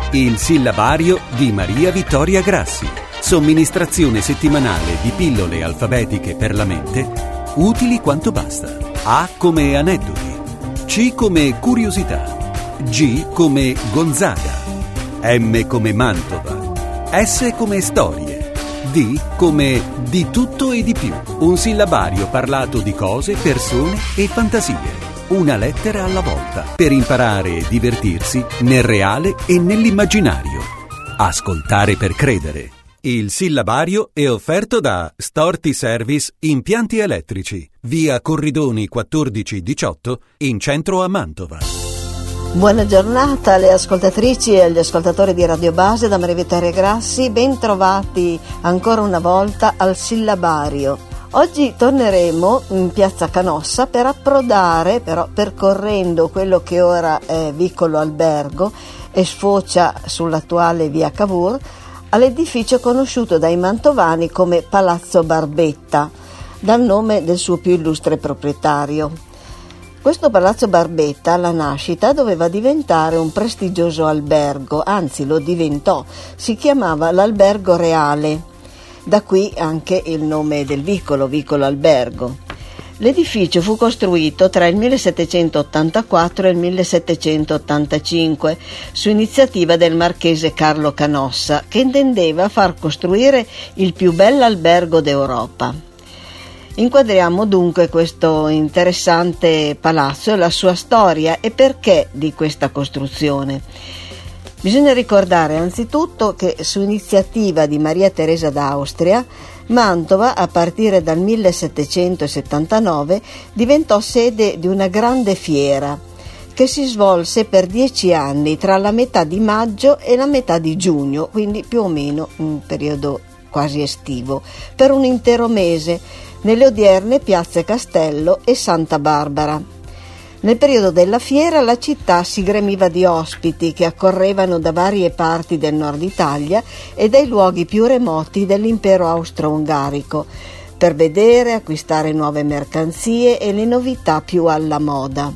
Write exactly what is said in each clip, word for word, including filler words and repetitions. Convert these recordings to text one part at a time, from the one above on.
Il sillabario di Maria Vittoria Grassi. Somministrazione settimanale di pillole alfabetiche per la mente, utili quanto basta. A come aneddoti, C come curiosità, G come Gonzaga, M come Mantova, S come storie, D come di tutto e di più. Un sillabario parlato di cose, persone e fantasie. Una lettera alla volta, per imparare e divertirsi nel reale e nell'immaginario. Ascoltare per credere. Il sillabario è offerto da Storti Service Impianti Elettrici, via Corridoni quattordici diciotto, in centro a Mantova. Buona giornata alle ascoltatrici e agli ascoltatori di Radio Base da Maria Vittoria Grassi. Ben trovati ancora una volta al sillabario. Oggi torneremo in piazza Canossa per approdare, però percorrendo quello che ora è Vicolo Albergo e sfocia sull'attuale via Cavour, all'edificio conosciuto dai mantovani come Palazzo Barbetta, dal nome del suo più illustre proprietario. Questo Palazzo Barbetta alla nascita doveva diventare un prestigioso albergo, anzi lo diventò, si chiamava l'Albergo Reale. Da qui anche il nome del vicolo, Vicolo Albergo. L'edificio fu costruito tra il millesettecentottantaquattro e il millesettecentottantacinque su iniziativa del marchese Carlo Canossa, che intendeva far costruire il più bel albergo d'Europa. Inquadriamo dunque questo interessante palazzo e la sua storia e perché di questa costruzione. Bisogna ricordare anzitutto che su iniziativa di Maria Teresa d'Austria, Mantova, a partire dal millesettecentosettantanove, diventò sede di una grande fiera che si svolse per dieci anni tra la metà di maggio e la metà di giugno, quindi più o meno un periodo quasi estivo, per un intero mese, nelle odierne piazze Castello e Santa Barbara. Nel periodo della fiera la città si gremiva di ospiti che accorrevano da varie parti del nord Italia e dai luoghi più remoti dell'impero austro-ungarico per vedere, acquistare nuove mercanzie e le novità più alla moda.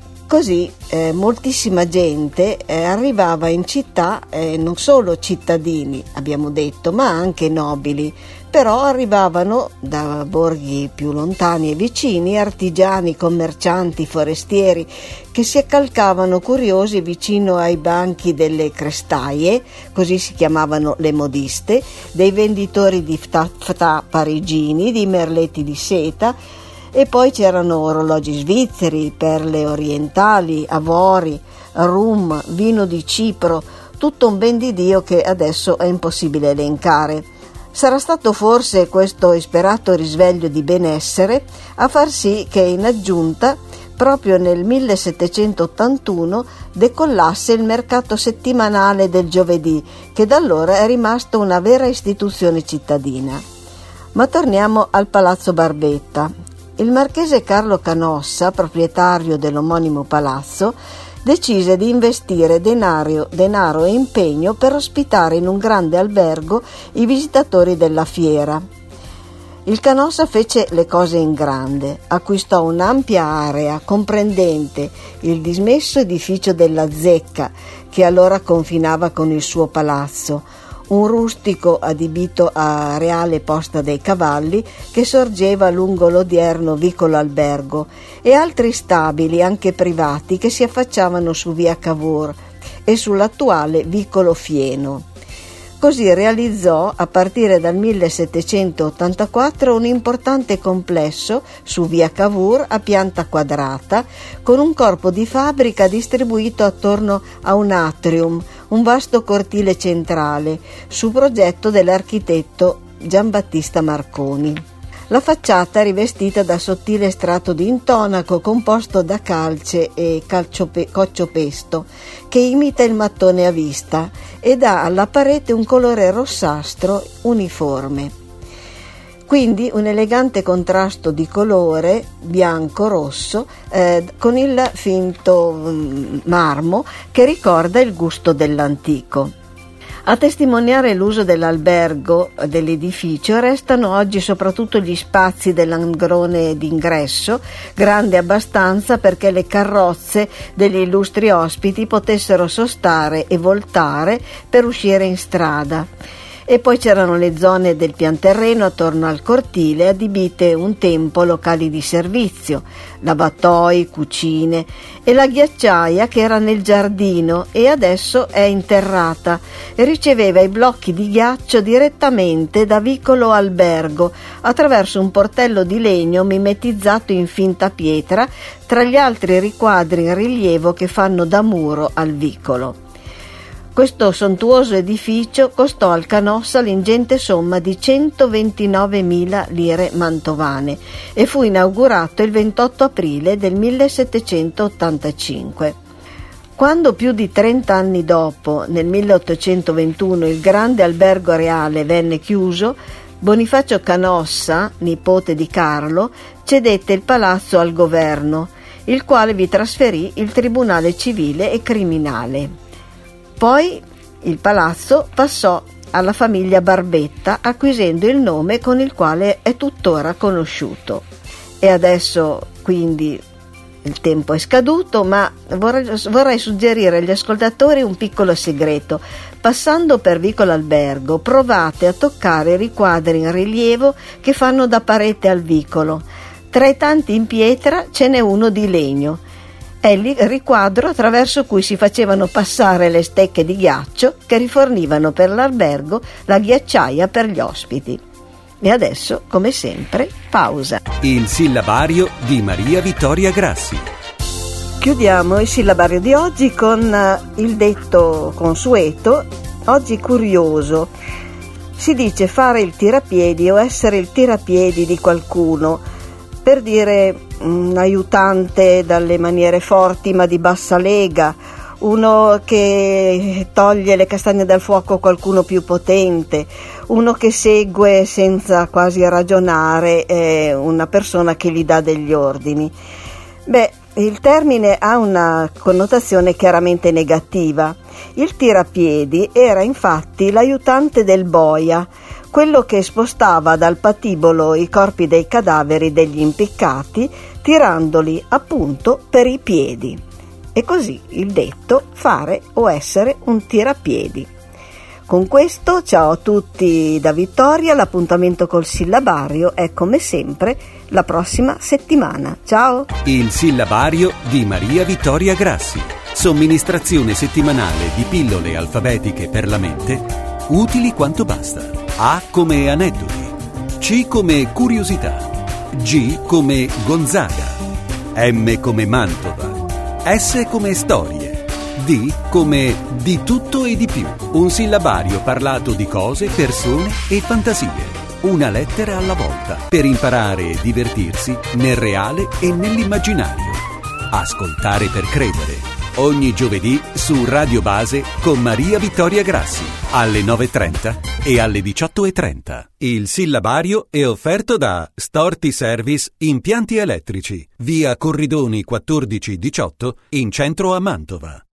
Così eh, moltissima gente eh, arrivava in città, eh, non solo cittadini, abbiamo detto, ma anche nobili. Però arrivavano da borghi più lontani e vicini artigiani, commercianti, forestieri che si accalcavano curiosi vicino ai banchi delle crestaie, così si chiamavano le modiste, dei venditori di ftà parigini, di merletti di seta, e poi c'erano orologi svizzeri, perle orientali, avori, rum, vino di Cipro, tutto un ben di Dio che adesso è impossibile elencare. Sarà stato forse questo sperato risveglio di benessere a far sì che in aggiunta proprio nel millesettecentottantuno decollasse il mercato settimanale del giovedì, che da allora è rimasto una vera istituzione cittadina. Ma torniamo al Palazzo Barbetta. Il marchese Carlo Canossa, proprietario dell'omonimo palazzo, decise di investire denaro, denaro e impegno per ospitare in un grande albergo i visitatori della fiera. Il Canossa fece le cose in grande, acquistò un'ampia area comprendente il dismesso edificio della Zecca, che allora confinava con il suo palazzo, un rustico adibito a reale posta dei cavalli che sorgeva lungo l'odierno vicolo albergo, e altri stabili, anche privati, che si affacciavano su via Cavour e sull'attuale vicolo Fieno. Così realizzò, a partire dal millesettecentottantaquattro, un importante complesso su via Cavour a pianta quadrata, con un corpo di fabbrica distribuito attorno a un atrium, un vasto cortile centrale, su progetto dell'architetto Giambattista Marconi. La facciata è rivestita da sottile strato di intonaco composto da calce e calciope- coccio-pesto, che imita il mattone a vista e dà alla parete un colore rossastro uniforme. Quindi un elegante contrasto di colore bianco-rosso eh, con il finto mh, marmo che ricorda il gusto dell'antico. A testimoniare l'uso dell'albergo dell'edificio restano oggi soprattutto gli spazi dell'angrone d'ingresso, grande abbastanza perché le carrozze degli illustri ospiti potessero sostare e voltare per uscire in strada. E poi c'erano le zone del pianterreno attorno al cortile adibite un tempo locali di servizio, lavatoi, cucine e la ghiacciaia che era nel giardino e adesso è interrata e riceveva i blocchi di ghiaccio direttamente da vicolo albergo attraverso un portello di legno mimetizzato in finta pietra tra gli altri riquadri in rilievo che fanno da muro al vicolo. Questo sontuoso edificio costò al Canossa l'ingente somma di centoventinovemila lire mantovane e fu inaugurato il ventotto aprile del millesettecentottantacinque. Quando più di trenta anni dopo, nel milleottocentoventuno, il grande albergo reale venne chiuso, Bonifacio Canossa, nipote di Carlo, cedette il palazzo al governo, il quale vi trasferì il tribunale civile e criminale. Poi il palazzo passò alla famiglia Barbetta, acquisendo il nome con il quale è tuttora conosciuto. E adesso quindi il tempo è scaduto, ma vorrei, vorrei suggerire agli ascoltatori un piccolo segreto. Passando per Vicolo Albergo, provate a toccare i riquadri in rilievo che fanno da parete al vicolo. Tra i tanti in pietra ce n'è uno di legno. È il riquadro attraverso cui si facevano passare le stecche di ghiaccio che rifornivano per l'albergo la ghiacciaia per gli ospiti. E adesso, come sempre, pausa. Il sillabario di Maria Vittoria Grassi. Chiudiamo il sillabario di oggi con il detto consueto, oggi curioso. Si dice fare il tirapiedi o essere il tirapiedi di qualcuno, per dire un aiutante dalle maniere forti ma di bassa lega, uno che toglie le castagne dal fuoco a qualcuno più potente, uno che segue senza quasi ragionare eh, una persona che gli dà degli ordini. Beh, il termine ha una connotazione chiaramente negativa. Il tirapiedi era infatti l'aiutante del boia, quello che spostava dal patibolo i corpi dei cadaveri degli impiccati, tirandoli appunto per i piedi. E così il detto fare o essere un tirapiedi. Con questo ciao a tutti da Vittoria, l'appuntamento col sillabario è come sempre la prossima settimana. Ciao! Il sillabario di Maria Vittoria Grassi. Somministrazione settimanale di pillole alfabetiche per la mente, utili quanto basta. A come aneddoti, C come curiosità, G come Gonzaga, M come Mantova, S come storie, D come di tutto e di più. Un sillabario parlato di cose, persone e fantasie. Una lettera alla volta per imparare e divertirsi nel reale e nell'immaginario. Ascoltare per credere. Ogni giovedì su Radio Base con Maria Vittoria Grassi alle nove e trenta e alle diciotto e trenta. Il sillabario è offerto da Storti Service Impianti Elettrici, via Corridoni quattordici diciotto in centro a Mantova.